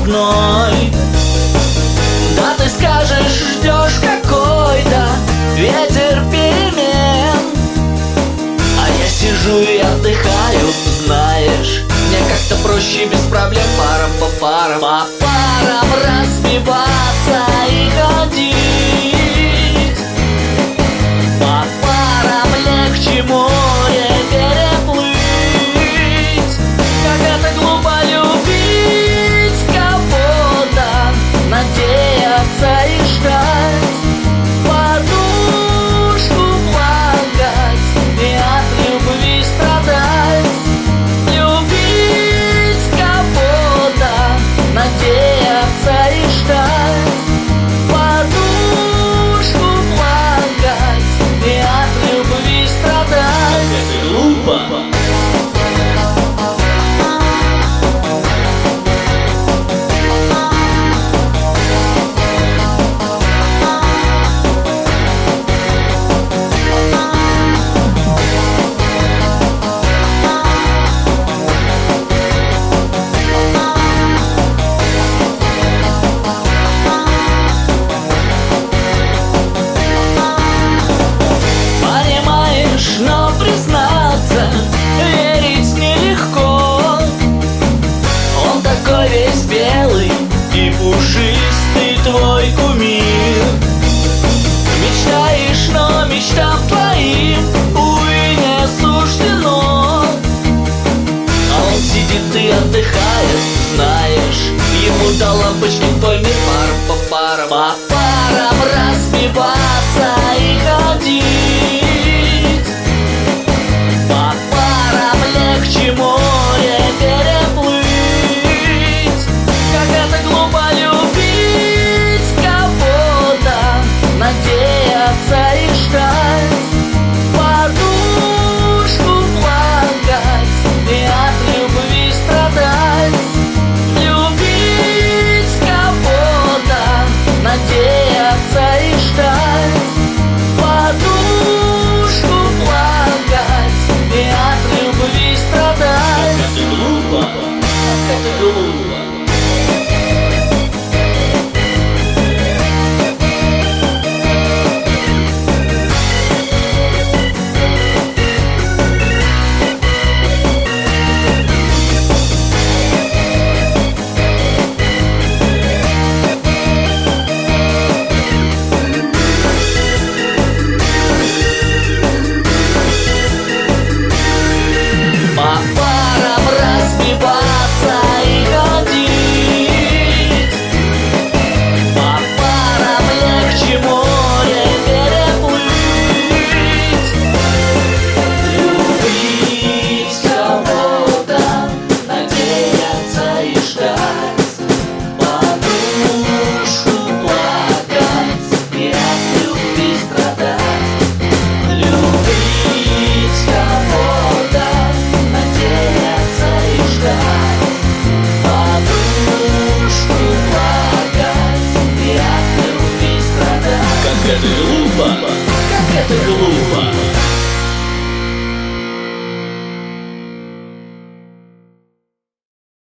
одной. Да ты скажешь, ждешь какой-то ветер перемен, а я сижу и отдыхаю, знаешь. Мне как-то проще без проблем парам по парам разбиваться и ходить. По парам легче море переплыть. Как это глупо любить кого-то, надеяться и ждать, подушку плакать и от любви страдать. Любить кого-то, надеяться и ждать, подушку плакать и от любви страдать. Это глупо. Но признаться, верить нелегко. Он такой весь белый и пушистый, твой кумир. Мечтаешь, но мечтам твоим, увы, не суждено. А он сидит и отдыхает, знаешь. Ему до лампочки твой мир парам по парам разбиваться и ходить. По парам легче море переплыть. Как это глупо любить кого-то, надеяться и ждать, подушку плакать и от любви страдать. Любить кого-то, надеяться и ждать, подушку плакать и от любви страдать. Как это глупо, как это глупо.